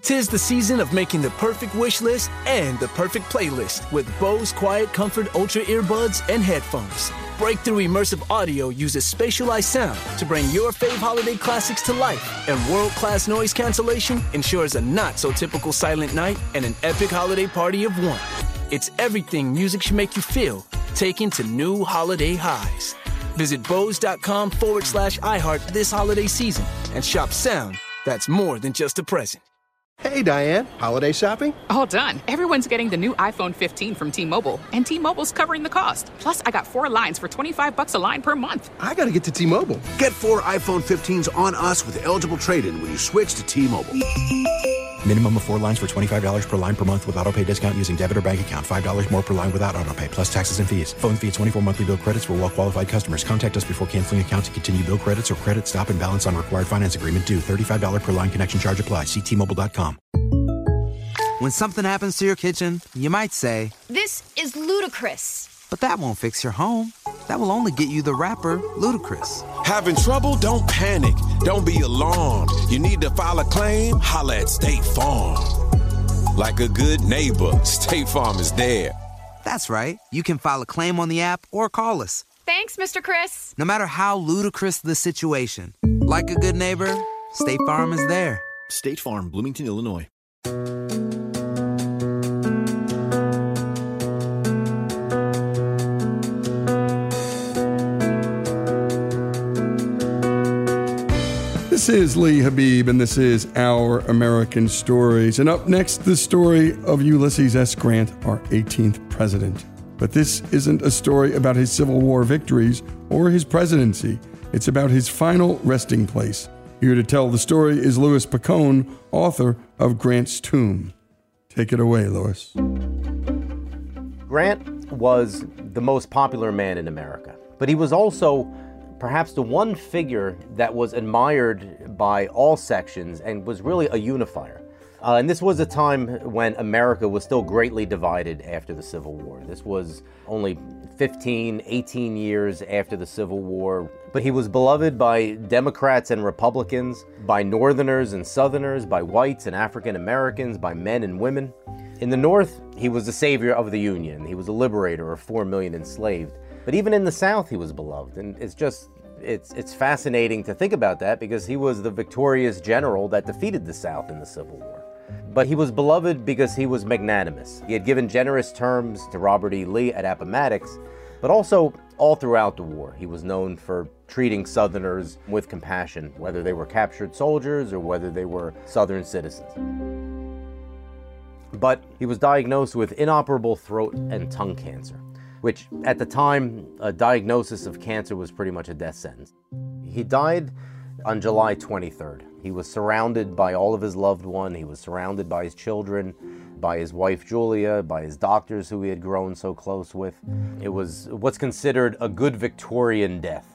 'Tis the season of making the perfect wish list and the perfect playlist with Bose Quiet Comfort Ultra earbuds and headphones. Breakthrough immersive audio uses spatialized sound to bring your fave holiday classics to life, and world-class noise cancellation ensures a not-so-typical silent night and an epic holiday party of one. It's everything music should make you feel, taken to new holiday highs. Visit Bose.com/iHeart this holiday season and shop sound that's more than just a present. Hey, Diane. Holiday shopping? All done. Everyone's getting the new iPhone 15 from T-Mobile, and T-Mobile's covering the cost. Plus, I got 4 lines for $25 a line per month. I gotta get to T-Mobile. Get 4 iPhone 15s on us with eligible trade-in when you switch to T-Mobile. Minimum of 4 lines for $25 per line per month with autopay discount using debit or bank account. $5 more per line without autopay, plus taxes and fees. Phone fee at 24 monthly bill credits for well-qualified customers. Contact us before canceling account to continue bill credits or credit stop and balance on required finance agreement due. $35 per line connection charge applies. See T-Mobile.com. When something happens to your kitchen, you might say, "This is ludicrous." but that won't fix your home. That will only get you the rapper, Ludacris. Having trouble? Don't panic. Don't be alarmed. You need to file a claim? Holla at State Farm. Like a good neighbor, State Farm is there. That's right. You can file a claim on the app or call us. Thanks, Mr. Chris. No matter how ludicrous the situation, like a good neighbor, State Farm is there. State Farm, Bloomington, Illinois. This is Lee Habib, and this is Our American Stories. And up next, the story of Ulysses S. Grant, our 18th president. But this isn't a story about his Civil War victories or his presidency. It's about his final resting place. Here to tell the story is Louis Picone, author of Grant's Tomb. Take it away, Louis. Grant was the most popular man in America, but he was also perhaps the one figure that was admired by all sections and was really a unifier. And this was a time when America was still greatly divided after the Civil War. This was only 15, 18 years after the Civil War. But he was beloved by Democrats and Republicans, by Northerners and Southerners, by whites and African Americans, by men and women. In the North, he was the savior of the Union. He was a liberator of 4 million enslaved. But even in the South, he was beloved. And it's fascinating to think about that because he was the victorious general that defeated the South in the Civil War. But he was beloved because he was magnanimous. He had given generous terms to Robert E. Lee at Appomattox, but also all throughout the war. He was known for treating Southerners with compassion, whether they were captured soldiers or whether they were Southern citizens. But he was diagnosed with inoperable throat and tongue cancer, which at the time, a diagnosis of cancer was pretty much a death sentence. He died on July 23rd. He was surrounded by all of his loved ones. He was surrounded by his children, by his wife Julia, by his doctors who he had grown so close with. It was what's considered a good Victorian death.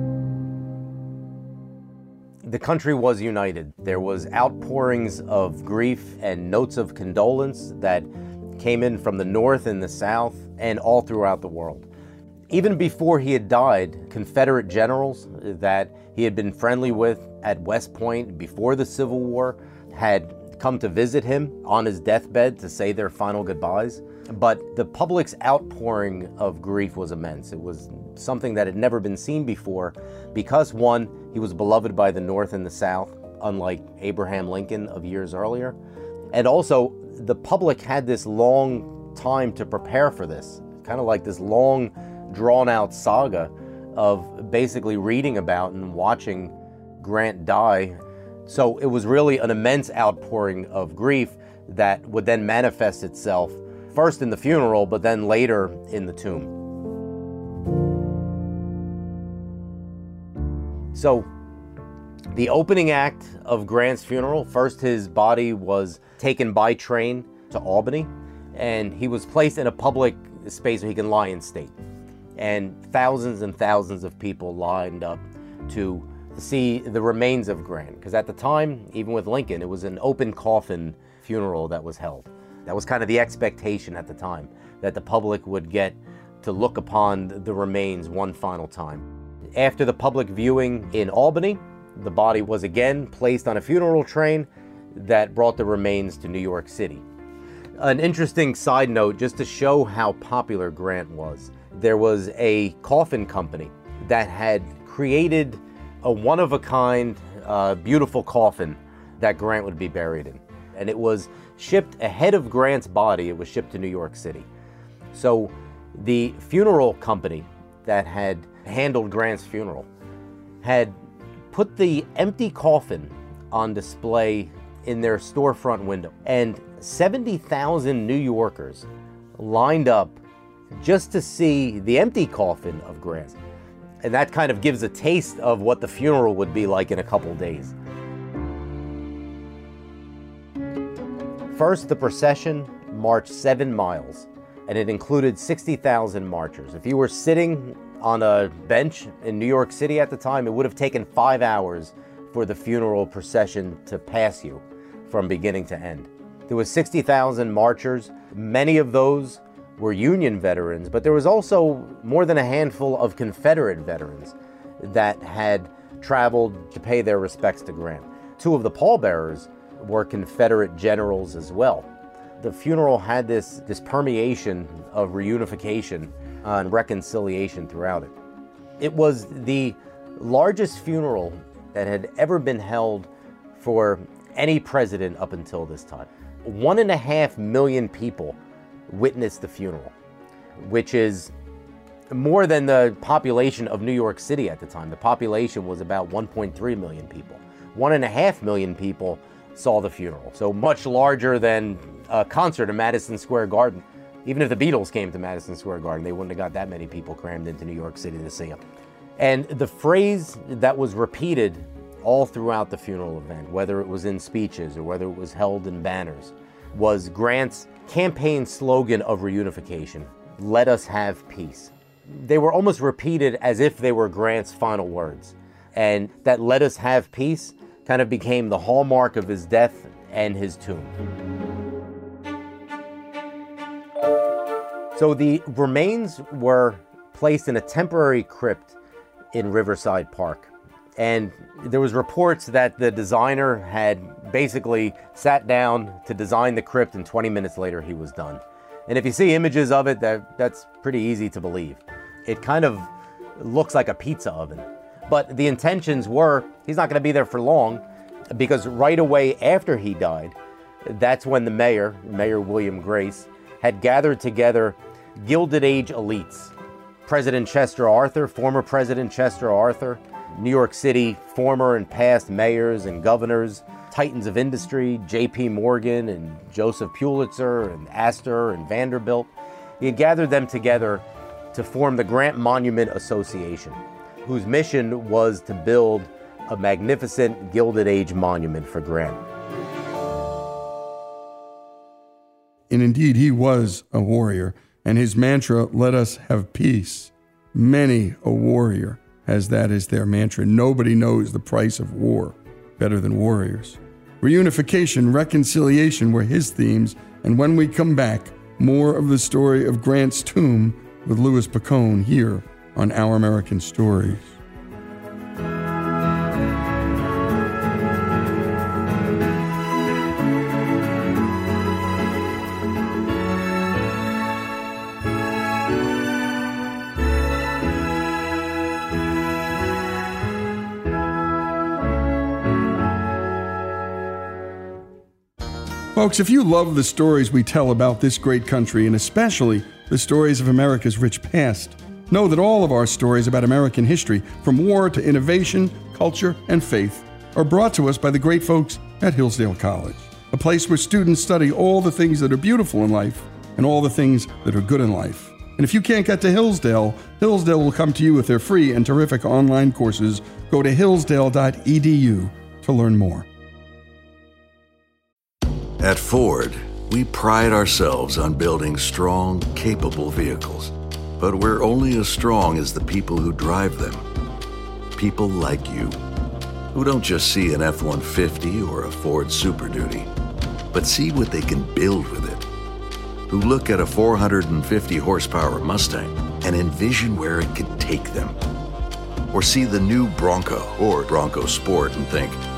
The country was united. There was outpourings of grief and notes of condolence that came in from the North and the South and all throughout the world. Even before he had died, Confederate generals that he had been friendly with at West Point before the Civil War had come to visit him on his deathbed to say their final goodbyes. But the public's outpouring of grief was immense. It was something that had never been seen before because, one, he was beloved by the North and the South, unlike Abraham Lincoln of years earlier. And also, the public had this long time to prepare for this, kind of like this long, drawn-out saga of basically reading about and watching Grant die. So it was really an immense outpouring of grief that would then manifest itself first in the funeral, but then later in the tomb. So the opening act of Grant's funeral, first his body was taken by train to Albany, and he was placed in a public space where he can lie in state. And thousands of people lined up to see the remains of Grant. Because at the time, even with Lincoln, it was an open coffin funeral that was held. That was kind of the expectation at the time, that the public would get to look upon the remains one final time. After the public viewing in Albany, the body was again placed on a funeral train that brought the remains to New York City. An interesting side note, just to show how popular Grant was, there was a coffin company that had created a one-of-a-kind, beautiful coffin that Grant would be buried in. And it was shipped ahead of Grant's body. It was shipped to New York City. So the funeral company that had handled Grant's funeral had put the empty coffin on display in their storefront window. And 70,000 New Yorkers lined up just to see the empty coffin of Grant. And that kind of gives a taste of what the funeral would be like in a couple days. First, the procession marched 7 miles, and it included 60,000 marchers. If you were sitting on a bench in New York City at the time, it would have taken 5 hours for the funeral procession to pass you from beginning to end. There was 60,000 marchers. Many of those were Union veterans, but there was also more than a handful of Confederate veterans that had traveled to pay their respects to Grant. 2 of the pallbearers were Confederate generals as well. The funeral had this permeation of reunification and reconciliation throughout it. It was the largest funeral that had ever been held for any president up until this time. 1.5 million people witnessed the funeral, which is more than the population of New York City at the time. The population was about 1.3 million people. 1.5 million people saw the funeral, so much larger than a concert in Madison Square Garden. Even if the Beatles came to Madison Square Garden, they wouldn't have got that many people crammed into New York City to see them. And the phrase that was repeated all throughout the funeral event, whether it was in speeches or whether it was held in banners, was Grant's campaign slogan of reunification: "Let us have peace." They were almost repeated as if they were Grant's final words. And that "let us have peace" kind of became the hallmark of his death and his tomb. So the remains were placed in a temporary crypt in Riverside Park. And there was reports that the designer had basically sat down to design the crypt, and 20 minutes later he was done. And if you see images of it, that's pretty easy to believe. It kind of looks like a pizza oven. But the intentions were, he's not going to be there for long, because right away after he died, that's when the Mayor William Grace, had gathered together Gilded Age elites. President Chester Arthur, former President Chester Arthur, New York City former and past mayors and governors, titans of industry, J.P. Morgan and Joseph Pulitzer and Astor and Vanderbilt. He had gathered them together to form the Grant Monument Association, whose mission was to build a magnificent Gilded Age monument for Grant. And indeed, he was a warrior, and his mantra, "Let us have peace." Many a warrior has that as their mantra. Nobody knows the price of war better than warriors. Reunification, reconciliation were his themes, and when we come back, more of the story of Grant's tomb with Louis Picone here on Our American Stories. Folks, if you love the stories we tell about this great country, and especially the stories of America's rich past, know that all of our stories about American history, from war to innovation, culture, and faith, are brought to us by the great folks at Hillsdale College, a place where students study all the things that are beautiful in life and all the things that are good in life. And if you can't get to Hillsdale, Hillsdale will come to you with their free and terrific online courses. Go to hillsdale.edu to learn more. At Ford, we pride ourselves on building strong, capable vehicles. But we're only as strong as the people who drive them. People like you, who don't just see an F-150 or a Ford Super Duty, but see what they can build with it. Who look at a 450 horsepower Mustang and envision where it could take them. Or see the new Bronco or Bronco Sport and think,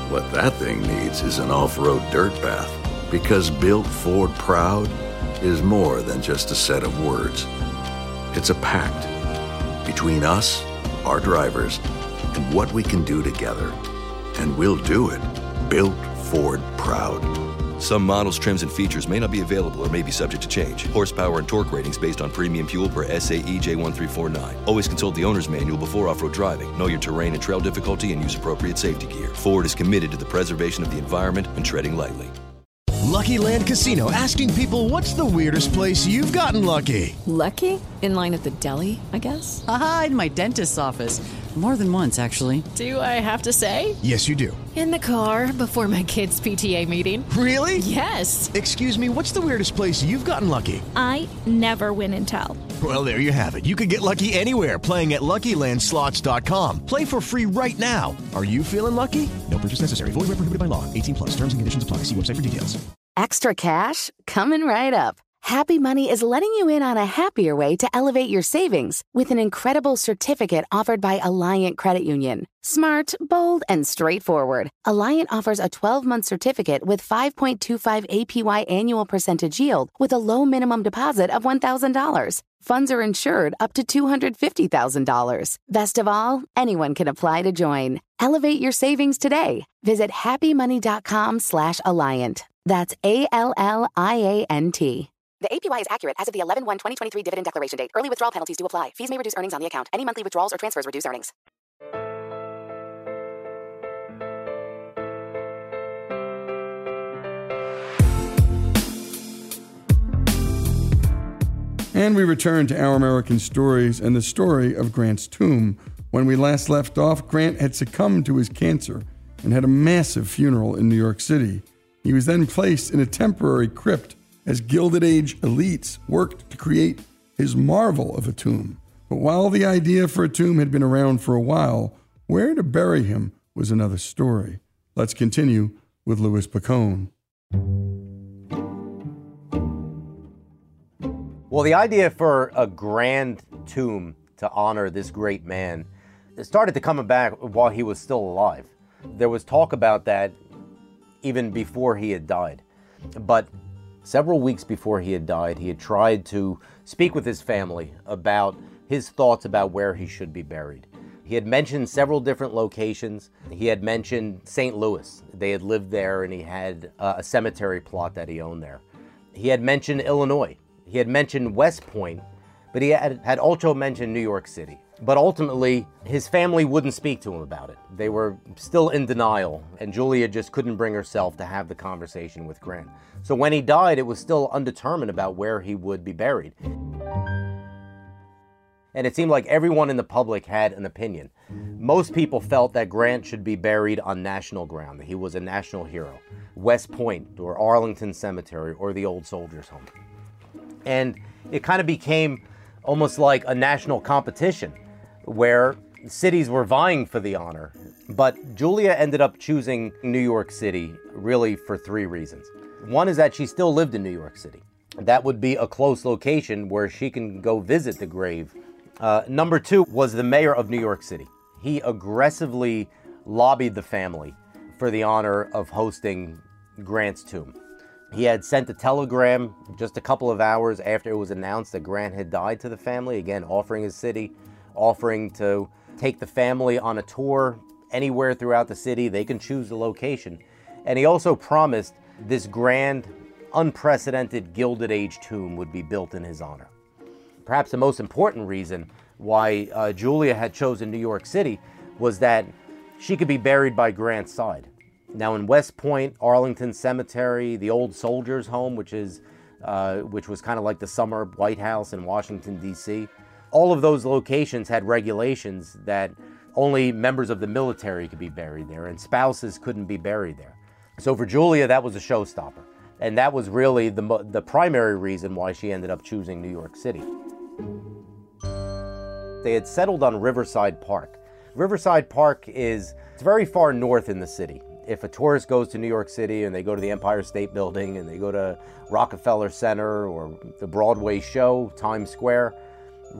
What that thing needs is an off-road dirt path, because Built Ford Proud is more than just a set of words. It's a pact between us, our drivers, and what we can do together. And we'll do it. Built Ford Proud. Some models, trims, and features may not be available or may be subject to change. Horsepower and torque ratings based on premium fuel per SAE J1349. Always consult the owner's manual before off-road driving. Know your terrain and trail difficulty and use appropriate safety gear. Ford is committed to the preservation of the environment and treading lightly. Lucky Land Casino, asking people, what's the weirdest place you've gotten lucky? Lucky? In line at the deli, I guess? Aha, in my dentist's office. More than once, actually. Do I have to say? Yes, you do. In the car before my kids' PTA meeting. Really? Yes. Excuse me, what's the weirdest place you've gotten lucky? I never win and tell. Well, there you have it. You can get lucky anywhere, playing at LuckyLandSlots.com. Play for free right now. Are you feeling lucky? No purchase necessary. Void where prohibited by law. 18+. Terms and conditions apply. See website for details. Extra cash? Coming right up. Happy Money is letting you in on a happier way to elevate your savings with an incredible certificate offered by Alliant Credit Union. Smart, bold, and straightforward. Alliant offers a 12-month certificate with 5.25 APY annual percentage yield with a low minimum deposit of $1,000. Funds are insured up to $250,000. Best of all, anyone can apply to join. Elevate your savings today. Visit happymoney.com/Alliant. That's ALLIANT. The APY is accurate as of the 11/1/2023 dividend declaration date. Early withdrawal penalties do apply. Fees may reduce earnings on the account. Any monthly withdrawals or transfers reduce earnings. And we return to Our American Stories and the story of Grant's tomb. When we last left off, Grant had succumbed to his cancer and had a massive funeral in New York City. He was then placed in a temporary crypt as Gilded Age elites worked to create his marvel of a tomb. But while the idea for a tomb had been around for a while, where to bury him was another story. Let's continue with Louis Picone. Well, the idea for a grand tomb to honor this great man started to come back while he was still alive. There was talk about that even before he had died. But several weeks before he had died, he had tried to speak with his family about his thoughts about where he should be buried. He had mentioned several different locations. He had mentioned St. Louis. They had lived there and he had a cemetery plot that he owned there. He had mentioned Illinois. He had mentioned West Point, but he had also mentioned New York City. But ultimately, his family wouldn't speak to him about it. They were still in denial, and Julia just couldn't bring herself to have the conversation with Grant. So when he died, it was still undetermined about where he would be buried. And it seemed like everyone in the public had an opinion. Most people felt that Grant should be buried on national ground, that he was a national hero. West Point, or Arlington Cemetery, or the Old Soldiers' Home. And it kind of became almost like a national competition where cities were vying for the honor. But Julia ended up choosing New York City really for three reasons. One is that she still lived in New York City. That would be a close location where she can go visit the grave. Number two was the mayor of New York City. He aggressively lobbied the family for the honor of hosting Grant's tomb. He had sent a telegram just a couple of hours after it was announced that Grant had died to the family, again offering his city, offering to take the family on a tour anywhere throughout the city. They can choose the location. And he also promised this grand, unprecedented Gilded Age tomb would be built in his honor. Perhaps the most important reason why Julia had chosen New York City was that she could be buried by Grant's side. Now in West Point, Arlington Cemetery, the Old Soldiers' Home, which was kind of like the summer White House in Washington, D.C., all of those locations had regulations that only members of the military could be buried there, and spouses couldn't be buried there. So for Julia, that was a showstopper. And that was really the primary reason why she ended up choosing New York City. They had settled on Riverside Park. Riverside Park it's very far north in the city. If a tourist goes to New York City and they go to the Empire State Building and they go to Rockefeller Center or the Broadway show, Times Square,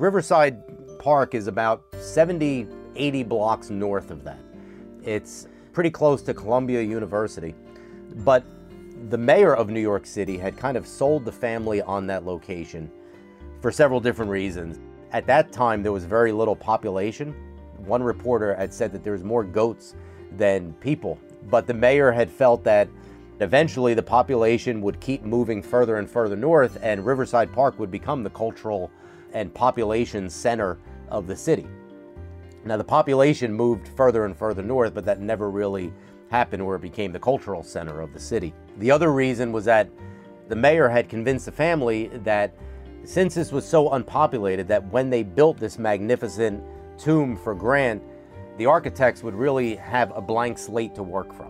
Riverside Park is about 70, 80 blocks north of that. It's pretty close to Columbia University. But the mayor of New York City had kind of sold the family on that location for several different reasons. At that time, there was very little population. One reporter had said that there was more goats than people, but the mayor had felt that eventually the population would keep moving further and further north, and Riverside Park would become the cultural and population center of the city. Now, the population moved further and further north, but that never really happened where it became the cultural center of the city. The other reason was that the mayor had convinced the family that since this was so unpopulated, that when they built this magnificent tomb for Grant, the architects would really have a blank slate to work from.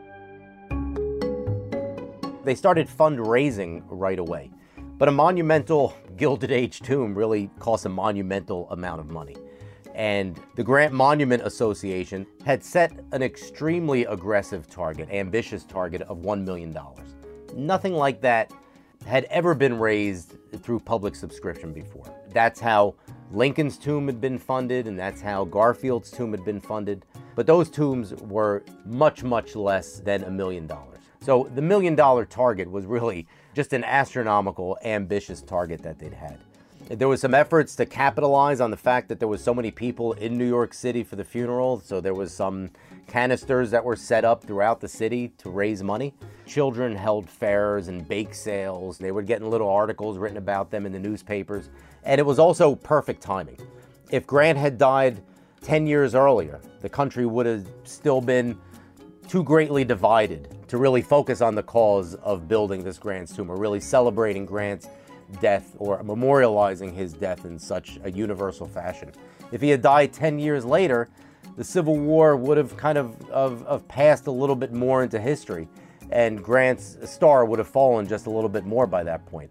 They started fundraising right away, but a monumental Gilded Age tomb really costs a monumental amount of money. And the Grant Monument Association had set an extremely aggressive target, ambitious target of $1 million. Nothing like that had ever been raised through public subscription before. That's how Lincoln's tomb had been funded, and that's how Garfield's tomb had been funded. But those tombs were much, much less than $1 million. So the $1 million target was really just an astronomical, ambitious target that they'd had. There was some efforts to capitalize on the fact that there was so many people in New York City for the funeral, so there was some canisters that were set up throughout the city to raise money. Children held fairs and bake sales. They were getting little articles written about them in the newspapers. And it was also perfect timing. If Grant had died 10 years earlier, the country would have still been too greatly divided to really focus on the cause of building this Grant's tomb, or really celebrating Grant's death or memorializing his death in such a universal fashion. If he had died 10 years later, the Civil War would have kind of passed a little bit more into history, and Grant's star would have fallen just a little bit more by that point.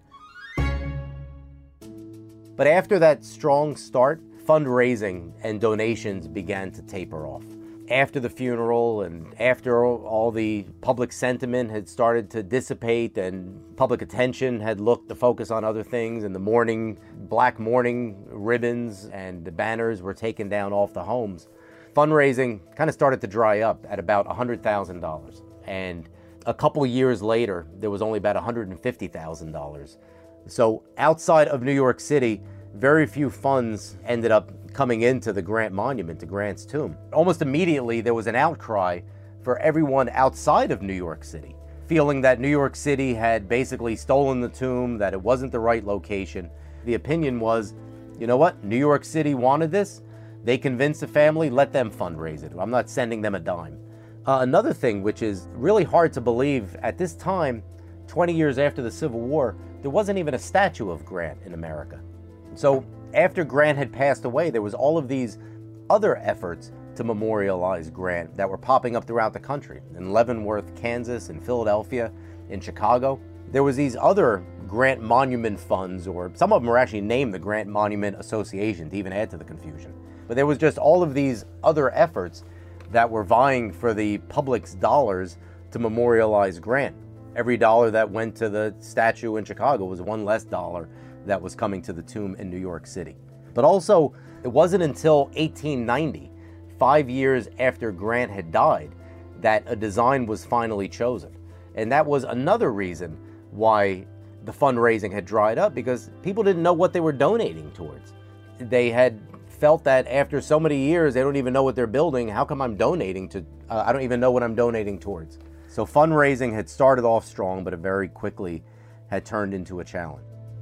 But after that strong start, fundraising and donations began to taper off. After the funeral and after all the public sentiment had started to dissipate and public attention had looked to focus on other things, and the black mourning ribbons and the banners were taken down off the homes, fundraising kind of started to dry up at about $100,000. And a couple years later, there was only about $150,000. So outside of New York City, very few funds ended up coming into the Grant Monument, to Grant's tomb. Almost immediately, there was an outcry for everyone outside of New York City, feeling that New York City had basically stolen the tomb, that it wasn't the right location. The opinion was, you know what, New York City wanted this, they convinced the family, let them fundraise it. I'm not sending them a dime. Another thing which is really hard to believe, at this time, 20 years after the Civil War, there wasn't even a statue of Grant in America. So after Grant had passed away, there was all of these other efforts to memorialize Grant that were popping up throughout the country. In Leavenworth, Kansas, in Philadelphia, in Chicago. There was these other Grant Monument funds, or some of them were actually named the Grant Monument Association to even add to the confusion. But there was just all of these other efforts that were vying for the public's dollars to memorialize Grant. Every dollar that went to the statue in Chicago was one less dollar that was coming to the tomb in New York City. But also, it wasn't until 1890, 5 years after Grant had died, that a design was finally chosen. And that was another reason why the fundraising had dried up, because people didn't know what they were donating towards. They had felt that after so many years, they don't even know what they're building. How come I'm donating to, I don't even know what I'm donating towards. So fundraising had started off strong, but it very quickly had turned into a challenge.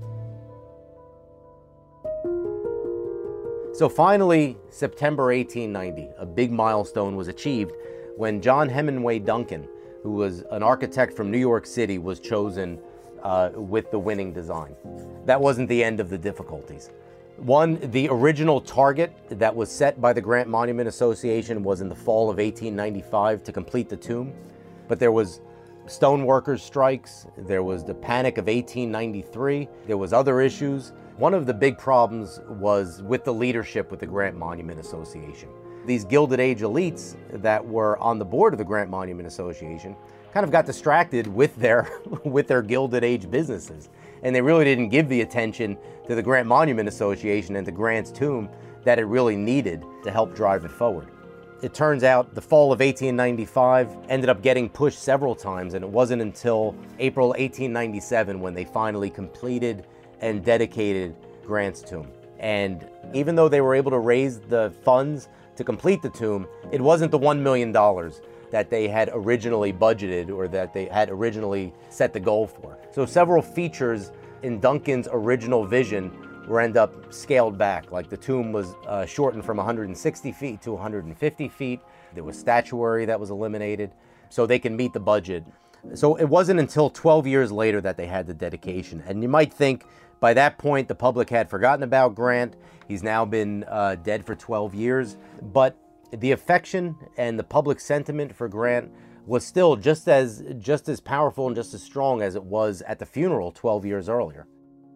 So finally, September 1890, a big milestone was achieved when John Hemingway Duncan, who was an architect from New York City, was chosen with the winning design. That wasn't the end of the difficulties. One, the original target that was set by the Grant Monument Association was in the fall of 1895 to complete the tomb, but there was stoneworkers' strikes, there was the Panic of 1893, there was other issues. One of the big problems was with the leadership with the Grant Monument Association. These Gilded Age elites that were on the board of the Grant Monument Association kind of got distracted with their Gilded Age businesses, and they really didn't give the attention to the Grant Monument Association and to Grant's tomb that it really needed to help drive it forward. It turns out the fall of 1895 ended up getting pushed several times, and it wasn't until April 1897 when they finally completed and dedicated Grant's tomb. And even though they were able to raise the funds to complete the tomb, it wasn't the $1 million that they had originally budgeted or that they had originally set the goal for. So several features in Duncan's original vision were end up scaled back. Like the tomb was shortened from 160 feet to 150 feet. There was statuary that was eliminated so they can meet the budget. So it wasn't until 12 years later that they had the dedication. And you might think by that point the public had forgotten about Grant. He's now been dead for 12 years. But the affection and the public sentiment for Grant was still just as powerful and just as strong as it was at the funeral 12 years earlier.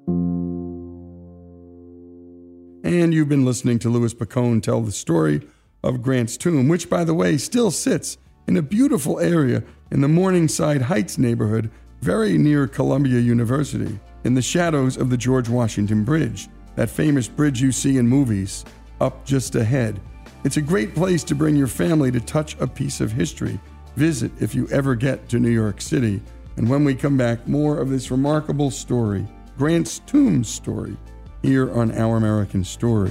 And you've been listening to Louis Picone tell the story of Grant's tomb, which, by the way, still sits in a beautiful area in the Morningside Heights neighborhood, very near Columbia University, in the shadows of the George Washington Bridge, that famous bridge you see in movies, up just ahead. It's a great place to bring your family to touch a piece of history. Visit if you ever get to New York City. And when we come back, more of this remarkable story, Grant's tomb story, here on Our American Stories.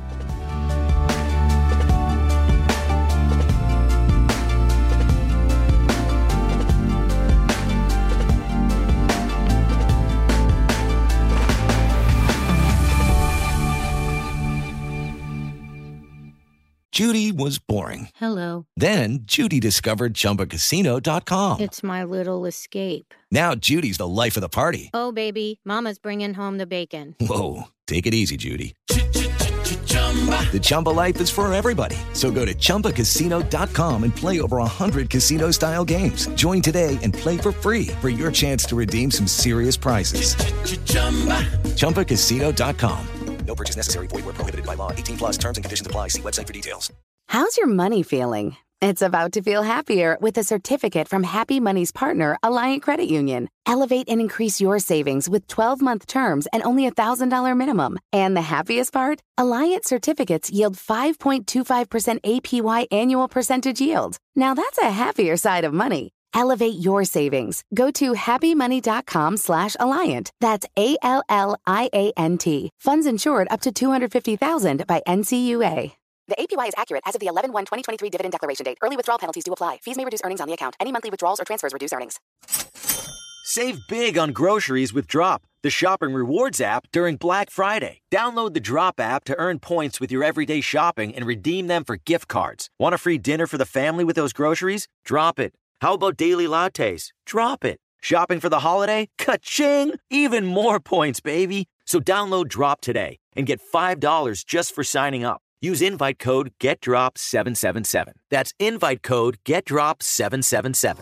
Judy was boring. Hello. Then Judy discovered ChumbaCasino.com. It's my little escape. Now Judy's the life of the party. Oh, baby, mama's bringing home the bacon. Whoa, take it easy, Judy. The Chumba life is for everybody. So go to ChumbaCasino.com and play over 100 casino-style games. Join today and play for free for your chance to redeem some serious prizes. ChumbaCasino.com. No purchase necessary. Void where prohibited by law. 18+ terms and conditions apply. See website for details. How's your money feeling? It's about to feel happier with a certificate from Happy Money's partner, Alliant Credit Union. Elevate and increase your savings with 12-month terms and only $1,000 minimum. And the happiest part? Alliant certificates yield 5.25% APY annual percentage yield. Now that's a happier side of money. Elevate your savings. Go to happymoney.com/Alliant. That's ALLIANT. Funds insured up to $250,000 by NCUA. The APY is accurate as of the 11/1/2023 dividend declaration date. Early withdrawal penalties do apply. Fees may reduce earnings on the account. Any monthly withdrawals or transfers reduce earnings. Save big on groceries with Drop, the shopping rewards app during Black Friday. Download the Drop app to earn points with your everyday shopping and redeem them for gift cards. Want a free dinner for the family with those groceries? Drop it. How about daily lattes? Drop it. Shopping for the holiday? Ka-ching! Even more points, baby. So download Drop today and get $5 just for signing up. Use invite code GETDROP777. That's invite code GETDROP777.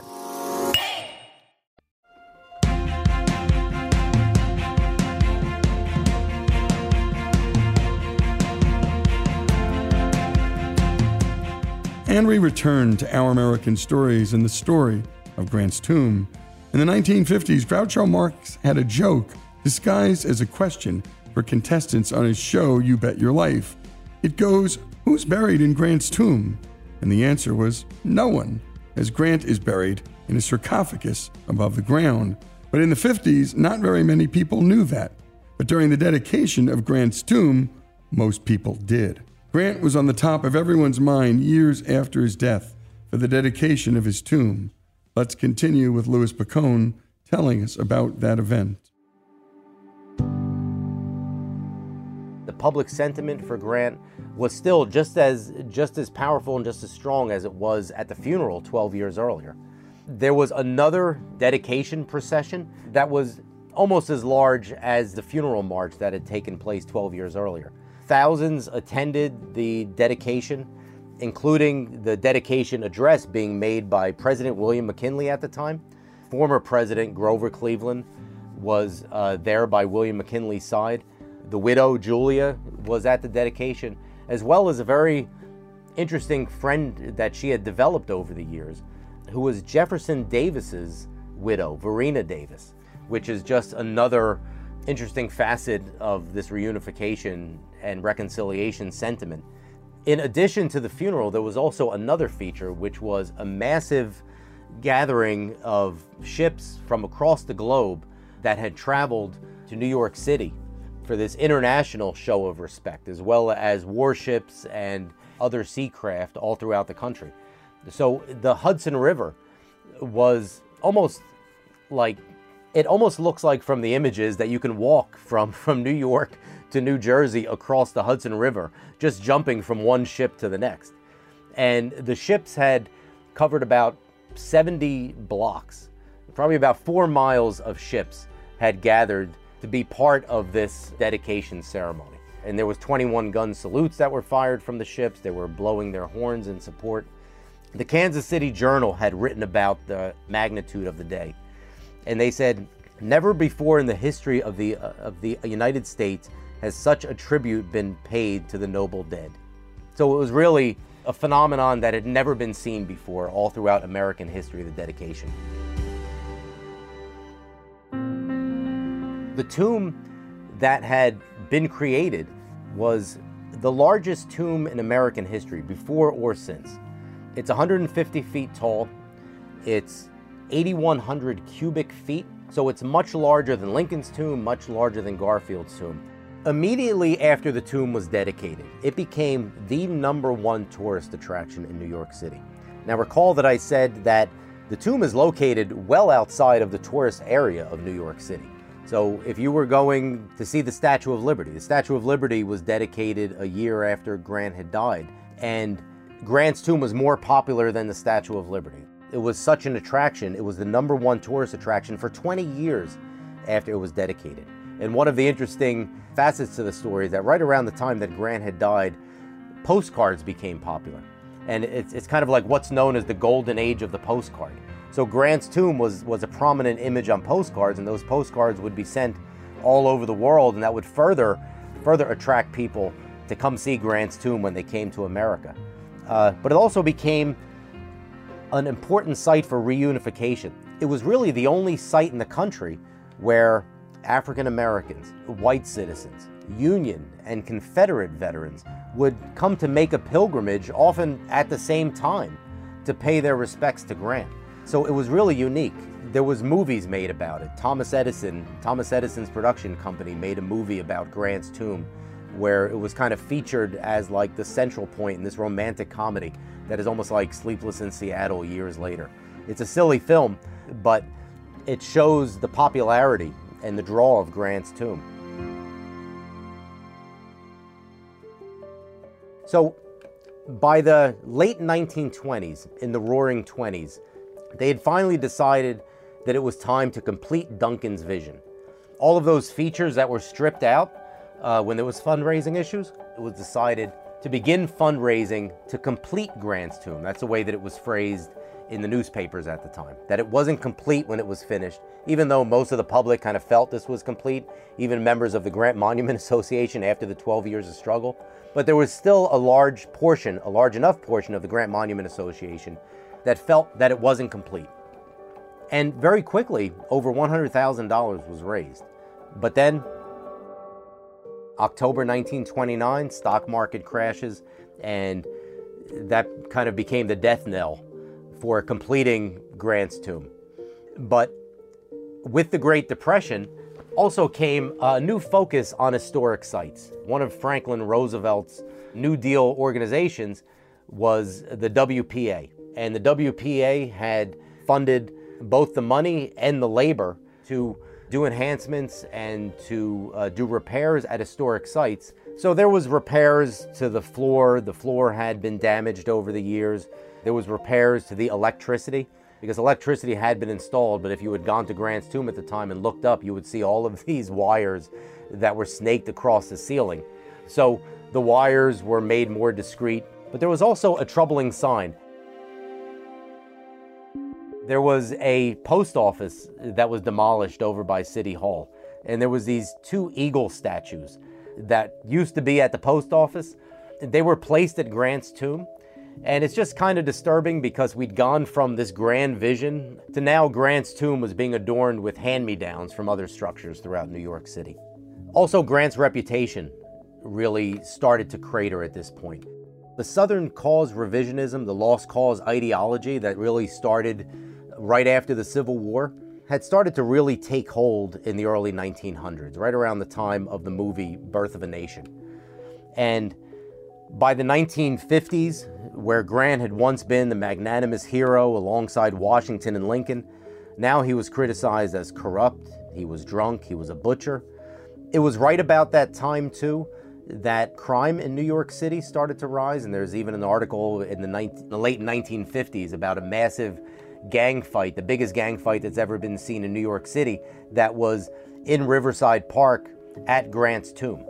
And we return to Our American Stories and the story of Grant's tomb. In the 1950s, Groucho Marx had a joke disguised as a question for contestants on his show, You Bet Your Life. It goes, "Who's buried in Grant's tomb?" And the answer was, no one, as Grant is buried in a sarcophagus above the ground. But in the 50s, not very many people knew that. But during the dedication of Grant's tomb, most people did. Grant was on the top of everyone's mind years after his death for the dedication of his tomb. Let's continue with Louis Picone telling us about that event. The public sentiment for Grant was still just as powerful and just as strong as it was at the funeral 12 years earlier. There was another dedication procession that was almost as large as the funeral march that had taken place 12 years earlier. Thousands attended the dedication, including the dedication address being made by President William McKinley at the time. Former President Grover Cleveland was there by William McKinley's side. The widow, Julia, was at the dedication, as well as a very interesting friend that she had developed over the years, who was Jefferson Davis's widow, Verena Davis, which is just another interesting facet of this reunification and reconciliation sentiment. In addition to the funeral, there was also another feature, which was a massive gathering of ships from across the globe that had traveled to New York City for this international show of respect, as well as warships and other sea craft all throughout the country. So the Hudson River was almost like, it almost looks like from the images that you can walk from New York to New Jersey across the Hudson River, just jumping from one ship to the next. And the ships had covered about 70 blocks. Probably about 4 miles of ships had gathered to be part of this dedication ceremony. And there was 21 gun salutes that were fired from the ships. They were blowing their horns in support. The Kansas City Journal had written about the magnitude of the day. And they said, never before in the history of the United States has such a tribute been paid to the noble dead. So it was really a phenomenon that had never been seen before all throughout American history, the dedication. The tomb that had been created was the largest tomb in American history, before or since. It's 150 feet tall. It's 8,100 cubic feet, so it's much larger than Lincoln's tomb, much larger than Garfield's tomb. Immediately after the tomb was dedicated, it became the #1 tourist attraction in New York City. Now recall that I said that the tomb is located well outside of the tourist area of New York City. So if you were going to see the Statue of Liberty, the Statue of Liberty was dedicated a year after Grant had died, and Grant's tomb was more popular than the Statue of Liberty. It was such an attraction. It was the #1 tourist attraction for 20 years after it was dedicated. And one of the interesting facets to the story is that right around the time that Grant had died, postcards became popular. And it's kind of like what's known as the golden age of the postcard. So Grant's tomb was a prominent image on postcards, and those postcards would be sent all over the world, and that would further attract people to come see Grant's tomb when they came to America. But it also became an important site for reunification. It was really the only site in the country where African Americans, white citizens, Union and Confederate veterans would come to make a pilgrimage, often at the same time, to pay their respects to Grant. So it was really unique. There was movies made about it. Thomas Edison's production company made a movie about Grant's tomb, where it was kind of featured as like the central point in this romantic comedy that is almost like Sleepless in Seattle years later. It's a silly film, but it shows the popularity and the draw of Grant's tomb. So by the late 1920s, in the Roaring '20s, they had finally decided that it was time to complete Duncan's vision. All of those features that were stripped out when there was fundraising issues, it was decided to begin fundraising to complete Grant's tomb. That's the way that it was phrased in the newspapers at the time, that it wasn't complete when it was finished, even though most of the public kind of felt this was complete, even members of the Grant Monument Association after the 12 years of struggle. But there was still a large enough portion of the Grant Monument Association that felt that it wasn't complete. And very quickly, over $100,000 was raised. But then, October 1929, stock market crashes, and that kind of became the death knell for completing Grant's tomb. But with the Great Depression also came a new focus on historic sites. One of Franklin Roosevelt's New Deal organizations was the WPA. And the WPA had funded both the money and the labor to do enhancements and to do repairs at historic sites. So there was repairs to the floor. The floor had been damaged over the years. There was repairs to the electricity, because electricity had been installed, but if you had gone to Grant's tomb at the time and looked up, you would see all of these wires that were snaked across the ceiling. So the wires were made more discreet, but there was also a troubling sign. There was a post office that was demolished over by City Hall, and there was these 2 eagle statues that used to be at the post office. They were placed at Grant's tomb, and it's just kind of disturbing because we'd gone from this grand vision to now Grant's tomb was being adorned with hand-me-downs from other structures throughout New York City. Also, Grant's reputation really started to crater at this point. The Southern cause revisionism, the lost cause ideology that really started right after the Civil War, had started to really take hold in the early 1900s, right around the time of the movie Birth of a Nation. And by the 1950s, where Grant had once been the magnanimous hero alongside Washington and Lincoln, now he was criticized as corrupt, he was drunk, he was a butcher. It was right about that time, too, that crime in New York City started to rise, and there's even an article in the late 1950s about a massive gang fight, the biggest gang fight that's ever been seen in New York City, that was in Riverside Park at Grant's tomb.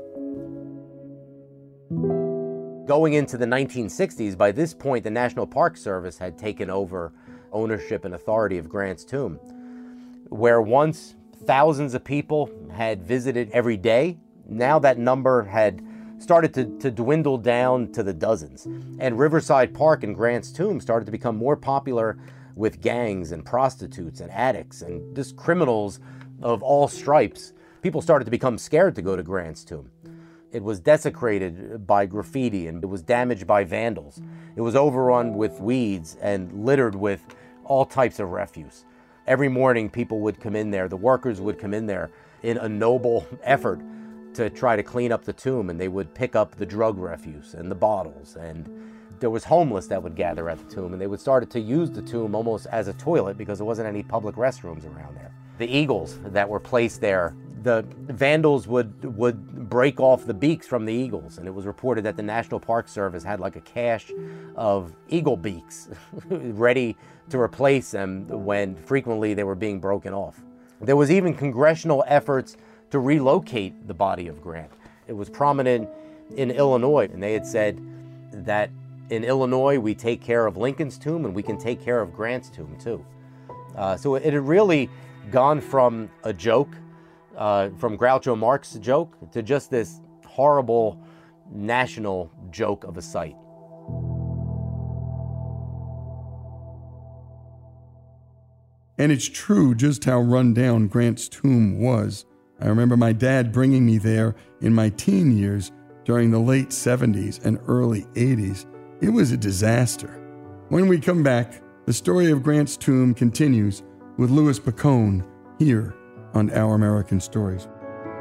Going into the 1960s, by this point, the National Park Service had taken over ownership and authority of Grant's tomb, where once thousands of people had visited every day. Now that number had started to dwindle down to the dozens. And Riverside Park and Grant's tomb started to become more popular with gangs and prostitutes and addicts and just criminals of all stripes. People started to become scared to go to Grant's tomb. It was desecrated by graffiti and it was damaged by vandals. It was overrun with weeds and littered with all types of refuse. Every morning people would come in there, the workers would come in there in a noble effort to try to clean up the tomb, and they would pick up the drug refuse and the bottles, and there was homeless that would gather at the tomb, and they would start to use the tomb almost as a toilet because there wasn't any public restrooms around there. The eagles that were placed there, the vandals would break off the beaks from the eagles, and it was reported that the National Park Service had like a cache of eagle beaks ready to replace them when frequently they were being broken off. There was even congressional efforts to relocate the body of Grant. It was prominent in Illinois, and they had said that in Illinois we take care of Lincoln's tomb and we can take care of Grant's tomb too. So it had really gone from a joke, from Groucho Marx's joke, to just this horrible national joke of a site. And it's true just how run down Grant's tomb was. I remember my dad bringing me there in my teen years during the late 70s and early 80s. It was a disaster. When we come back, the story of Grant's tomb continues with Louis Picone here on Our American Stories.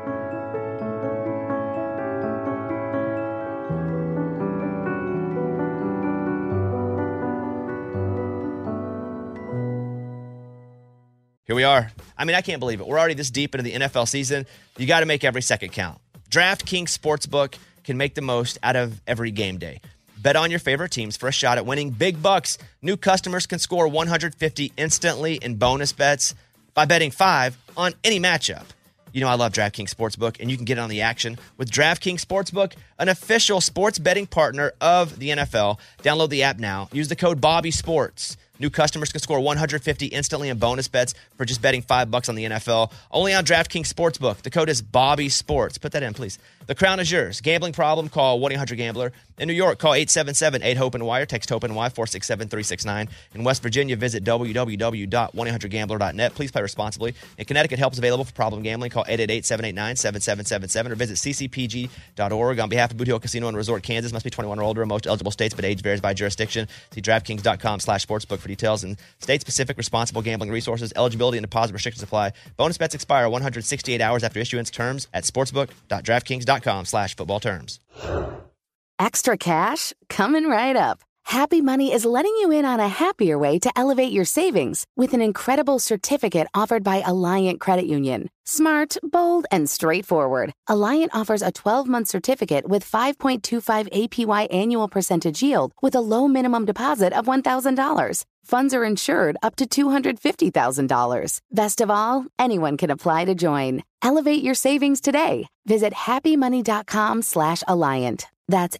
Here we are. I mean, I can't believe it. We're already this deep into the NFL season. You got to make every second count. DraftKings Sportsbook can make the most out of every game day. Bet on your favorite teams for a shot at winning big bucks. New customers can score $150 instantly in bonus bets by betting $5 on any matchup. You know I love DraftKings Sportsbook, and you can get on the action with DraftKings Sportsbook, an official sports betting partner of the NFL. Download the app now. Use the code BobbySports. New customers can score $150 instantly in bonus bets for just betting $5 on the NFL. Only on DraftKings Sportsbook. The code is BobbySports. Put that in, please. The crown is yours. Gambling problem? Call 1-800-GAMBLER. In New York, call 877-8-HOPE-NY or text HOPE-NY 467-369. In West Virginia, visit www.1800gambler.net. Please play responsibly. In Connecticut, help is available for problem gambling. Call 888-789-7777 or visit ccpg.org. On behalf of Boot Hill Casino and Resort, Kansas, must be 21 or older in most eligible states, but age varies by jurisdiction. See DraftKings.com/sportsbook for details and state-specific responsible gambling resources. Eligibility and deposit restrictions apply. Bonus bets expire 168 hours after issuance. Terms at sportsbook.draftkings.com/football terms. Extra cash? Coming right up. Happy Money is letting you in on a happier way to elevate your savings with an incredible certificate offered by Alliant Credit Union. Smart, bold, and straightforward. Alliant offers a 12-month certificate with 5.25 APY annual percentage yield with a low minimum deposit of $1,000. Funds are insured up to $250,000. Best of all, anyone can apply to join. Elevate your savings today. Visit happymoney.com/Alliant. That's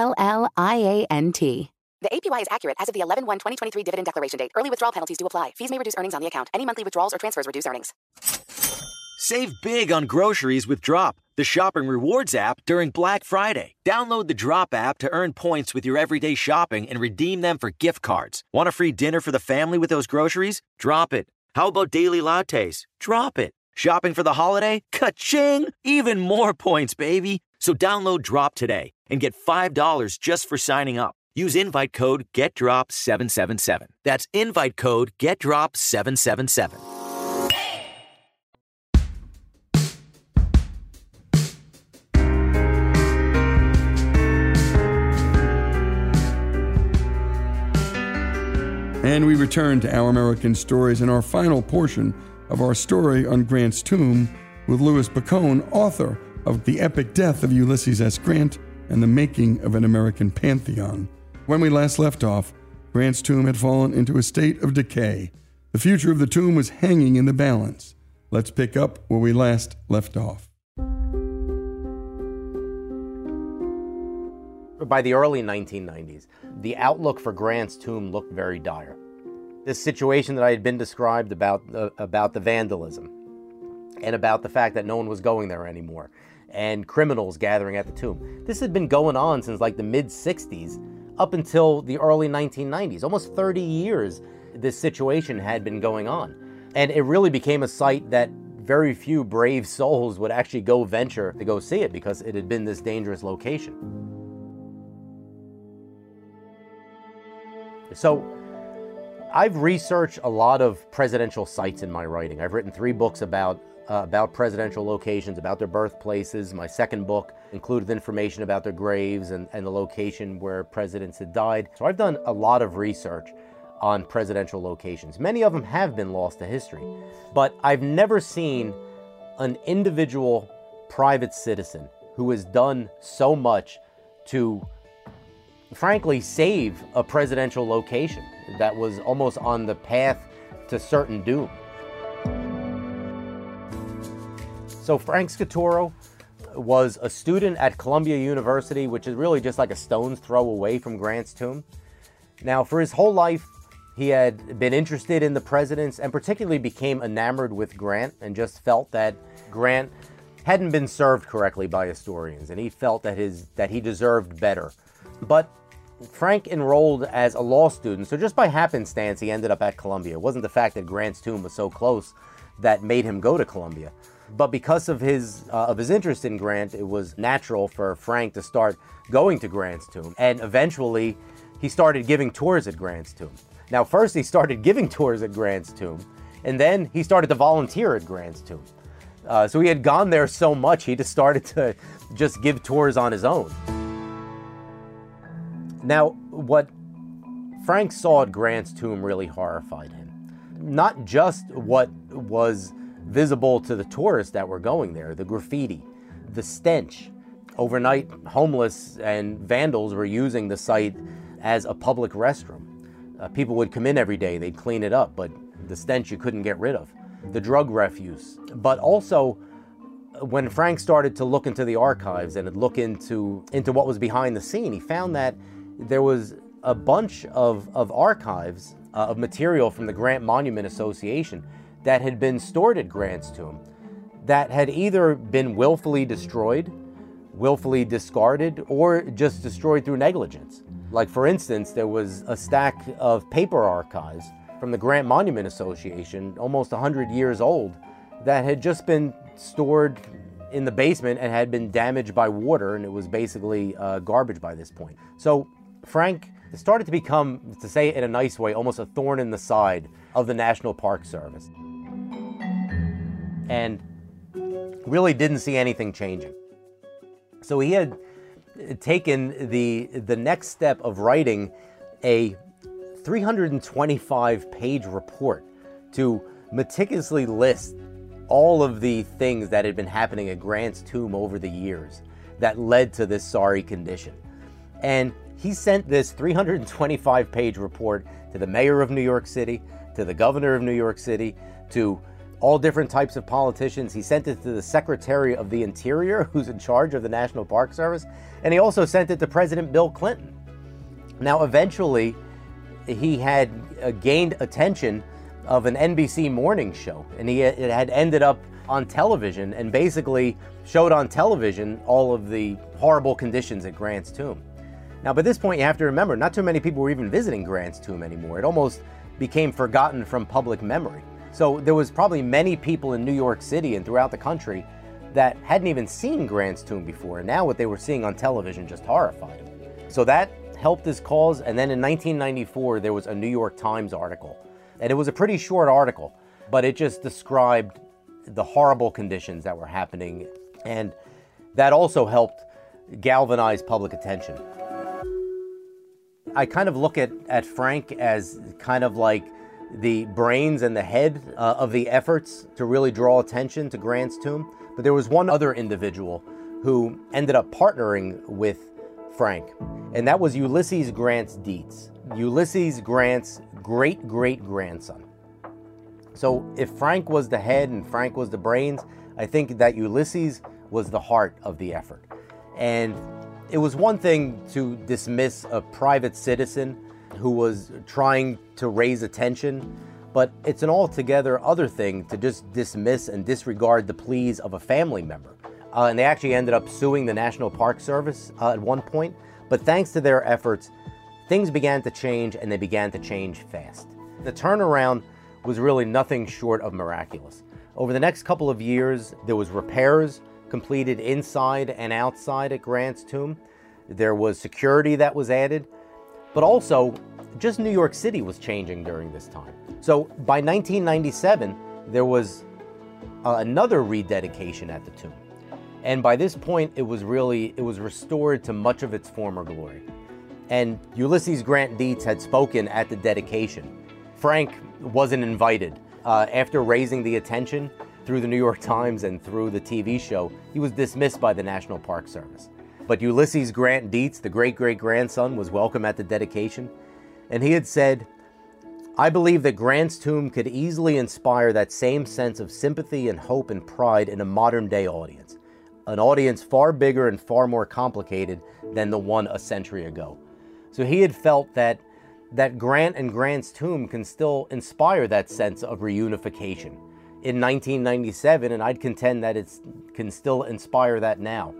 ALLIANT. The APY is accurate as of the 11/1/2023 dividend declaration date. Early withdrawal penalties do apply. Fees may reduce earnings on the account. Any monthly withdrawals or transfers reduce earnings. Save big on groceries with Drop, the shopping rewards app during Black Friday. Download the Drop app to earn points with your everyday shopping and redeem them for gift cards. Want a free dinner for the family with those groceries? Drop it. How about daily lattes? Drop it. Shopping for the holiday? Ka-ching! Even more points, baby. So download Drop today and get $5 just for signing up. Use invite code GetDrop777. That's invite code GetDrop777. And we return to Our American Stories in our final portion of our story on Grant's tomb with Louis Bacone, author of The Epic Death of Ulysses S. Grant and the Making of an American Pantheon. When we last left off, Grant's tomb had fallen into a state of decay. The future of the tomb was hanging in the balance. Let's pick up where we last left off. By the early 1990s, the outlook for Grant's tomb looked very dire. This situation that I had been described about the vandalism and about the fact that no one was going there anymore and criminals gathering at the tomb. This had been going on since like the mid-60s up until the early 1990s. Almost 30 years this situation had been going on. And it really became a site that very few brave souls would actually go venture to go see it because it had been this dangerous location. So I've researched a lot of presidential sites in my writing. I've written 3 books about presidential locations, about their birthplaces. My second book included information about their graves and the location where presidents had died. So I've done a lot of research on presidential locations. Many of them have been lost to history, but I've never seen an individual private citizen who has done so much to, frankly, save a presidential location that was almost on the path to certain doom. So Frank Scaturro was a student at Columbia University, which is really just like a stone's throw away from Grant's tomb. Now, for his whole life, he had been interested in the presidents and particularly became enamored with Grant and just felt that Grant hadn't been served correctly by historians, and he felt that he deserved better. But Frank enrolled as a law student, so just by happenstance, he ended up at Columbia. It wasn't the fact that Grant's tomb was so close that made him go to Columbia. But because of his interest in Grant, it was natural for Frank to start going to Grant's tomb. And eventually, he started giving tours at Grant's tomb. Now, first he started giving tours at Grant's tomb, and then he started to volunteer at Grant's tomb. So he had gone there so much, he just started to just give tours on his own. Now, what Frank saw at Grant's tomb really horrified him. Not just what was visible to the tourists that were going there, the graffiti, the stench. Overnight, homeless and vandals were using the site as a public restroom. People would come in every day, they'd clean it up, but the stench you couldn't get rid of. The drug refuse. But also, when Frank started to look into the archives and look into what was behind the scene, he found that there was a bunch of archives of material from the Grant Monument Association that had been stored at Grant's tomb that had either been willfully destroyed, willfully discarded, or just destroyed through negligence. Like, for instance, there was a stack of paper archives from the Grant Monument Association, almost 100 years old, that had just been stored in the basement and had been damaged by water, and it was basically garbage by this point. So Frank started to become, to say it in a nice way, almost a thorn in the side of the National Park Service. And really didn't see anything changing. So he had taken the next step of writing a 325-page report to meticulously list all of the things that had been happening at Grant's tomb over the years that led to this sorry condition. And he sent this 325-page report to the mayor of New York City, to the governor of New York City, to all different types of politicians. He sent it to the Secretary of the Interior, who's in charge of the National Park Service, and he also sent it to President Bill Clinton. Now, eventually, he had gained attention of an NBC morning show, and it had ended up on television and basically showed on television all of the horrible conditions at Grant's tomb. Now, by this point, you have to remember, not too many people were even visiting Grant's tomb anymore. It almost became forgotten from public memory. So there was probably many people in New York City and throughout the country that hadn't even seen Grant's tomb before, and now what they were seeing on television just horrified them. So that helped his cause, and then in 1994 there was a New York Times article, and it was a pretty short article, but it just described the horrible conditions that were happening, and that also helped galvanize public attention. I kind of look at Frank as kind of like the brains and the head of the efforts to really draw attention to Grant's tomb. But there was one other individual who ended up partnering with Frank, and that was Ulysses Grant Dietz, Ulysses Grant's great-great-grandson. So if Frank was the head and Frank was the brains, I think that Ulysses was the heart of the effort. And it was one thing to dismiss a private citizen who was trying to raise attention, but it's an altogether other thing to just dismiss and disregard the pleas of a family member. And they actually ended up suing the National Park Service at one point. But thanks to their efforts, things began to change, and they began to change fast. The turnaround was really nothing short of miraculous. Over the next couple of years, there was repairs completed inside and outside at Grant's tomb. There was security that was added, but also just New York City was changing during this time. So by 1997, there was another rededication at the tomb. And by this point, it was restored to much of its former glory. And Ulysses Grant Dietz had spoken at the dedication. Frank wasn't invited. After raising the attention through the New York Times and through the TV show, he was dismissed by the National Park Service. But Ulysses Grant Dietz, the great-great-grandson, was welcome at the dedication. And he had said, "I believe that Grant's tomb could easily inspire that same sense of sympathy and hope and pride in a modern-day audience. An audience far bigger and far more complicated than the one a century ago." So he had felt that Grant and Grant's tomb can still inspire that sense of reunification in 1997, and I'd contend that it can still inspire that now.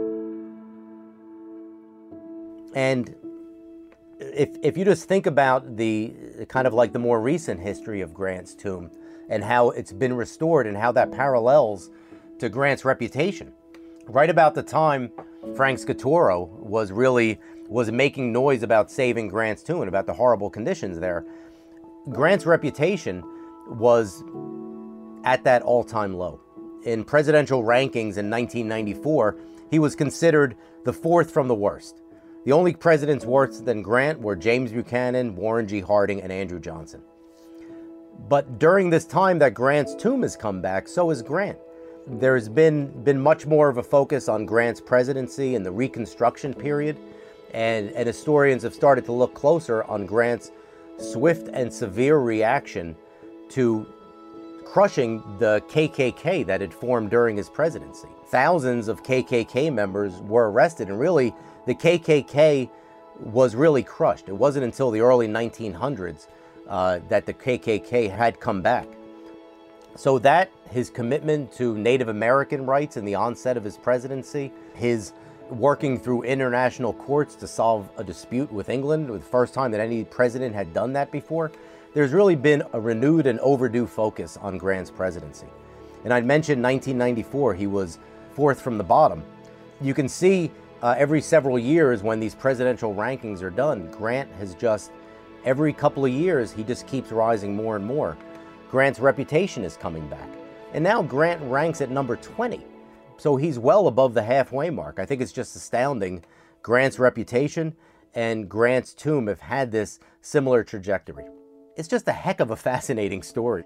And if you just think about the kind of like the more recent history of Grant's tomb and how it's been restored and how that parallels to Grant's reputation. Right about the time Frank Scaturro was making noise about saving Grant's tomb and about the horrible conditions there, Grant's reputation was at that all-time low. In presidential rankings in 1994, he was considered the fourth from the worst. The only presidents worse than Grant were James Buchanan, Warren G. Harding, and Andrew Johnson. But during this time that Grant's tomb has come back, so has Grant. There's been much more of a focus on Grant's presidency and the Reconstruction period, and historians have started to look closer on Grant's swift and severe reaction to crushing the KKK that had formed during his presidency. Thousands of KKK members were arrested, and really, the KKK was really crushed. It wasn't until the early 1900s that the KKK had come back. So that, his commitment to Native American rights in the onset of his presidency, his working through international courts to solve a dispute with England, the first time that any president had done that before, there's really been a renewed and overdue focus on Grant's presidency. And I'd mentioned 1994, he was fourth from the bottom. You can see every several years when these presidential rankings are done, Grant has just, every couple of years, he just keeps rising more and more. Grant's reputation is coming back. And now Grant ranks at number 20. So he's well above the halfway mark. I think it's just astounding. Grant's reputation and Grant's tomb have had this similar trajectory. It's just a heck of a fascinating story.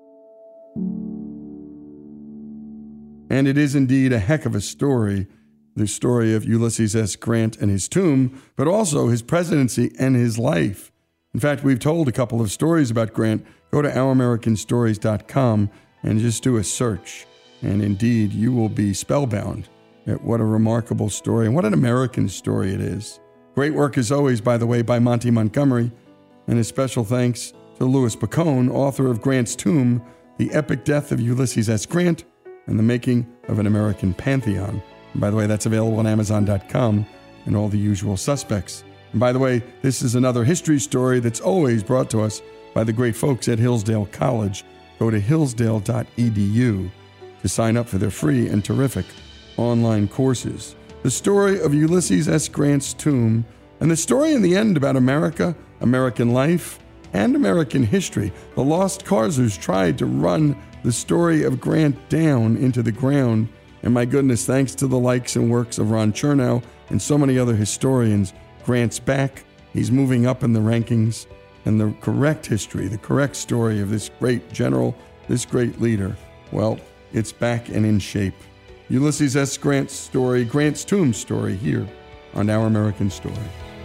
And it is indeed a heck of a story, the story of Ulysses S. Grant and his tomb, but also his presidency and his life. In fact, we've told a couple of stories about Grant. Go to ouramericanstories.com and just do a search. And indeed, you will be spellbound at what a remarkable story and what an American story it is. Great work as always, by the way, by Monty Montgomery. And a special thanks to Louis Pacone, author of Grant's Tomb, The Epic Death of Ulysses S. Grant, and the Making of an American Pantheon. And by the way, that's available on Amazon.com and all the usual suspects. And by the way, this is another history story that's always brought to us by the great folks at Hillsdale College. Go to hillsdale.edu to sign up for their free and terrific online courses. The story of Ulysses S. Grant's tomb, and the story in the end about America, American life, and American history. The Lost Carsers tried to run the story of Grant down into the ground, and my goodness, thanks to the likes and works of Ron Chernow and so many other historians, Grant's back. He's moving up in the rankings, and the correct history, the correct story of this great general, this great leader, well, it's back and in shape. Ulysses S. Grant's story, Grant's tomb story, here on Our American Story.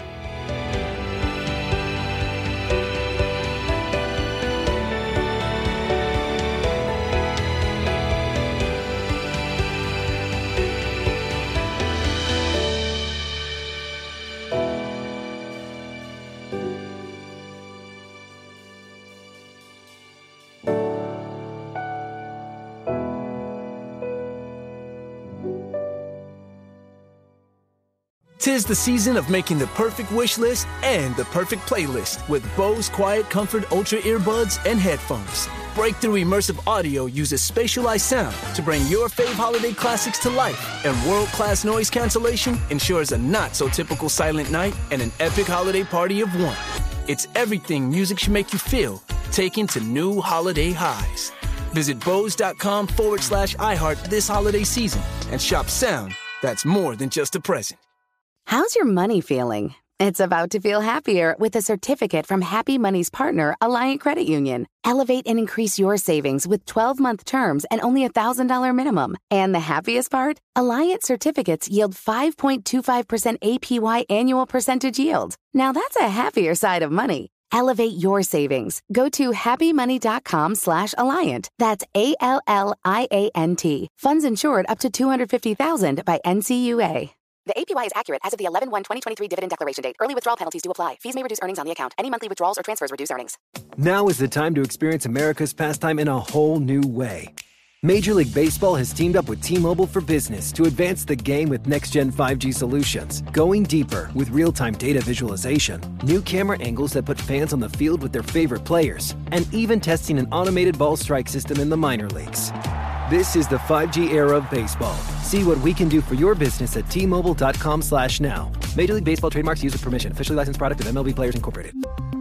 Tis the season of making the perfect wish list and the perfect playlist with Bose Quiet Comfort Ultra earbuds and headphones. Breakthrough immersive audio uses spatialized sound to bring your fave holiday classics to life, and world-class noise cancellation ensures a not-so-typical silent night and an epic holiday party of one. It's everything music should make you feel, taken to new holiday highs. Visit Bose.com/iHeart this holiday season and shop sound that's more than just a present. How's your money feeling? It's about to feel happier with a certificate from Happy Money's partner, Alliant Credit Union. Elevate and increase your savings with 12-month terms and only $1,000 minimum. And the happiest part? Alliant certificates yield 5.25% APY annual percentage yield. Now that's a happier side of money. Elevate your savings. Go to happymoney.com/Alliant. That's ALLIANT. Funds insured up to $250,000 by NCUA. The APY is accurate as of the 11/1/2023 dividend declaration date. Early withdrawal penalties do apply. Fees may reduce earnings on the account. Any monthly withdrawals or transfers reduce earnings. Now is the time to experience America's pastime in a whole new way. Major League Baseball has teamed up with T-Mobile for Business to advance the game with next-gen 5G solutions. Going deeper with real-time data visualization, new camera angles that put fans on the field with their favorite players, and even testing an automated ball strike system in the minor leagues. This is the 5G era of baseball. See what we can do for your business at T-Mobile.com/now. Major League Baseball trademarks used with permission. Officially licensed product of MLB Players Incorporated.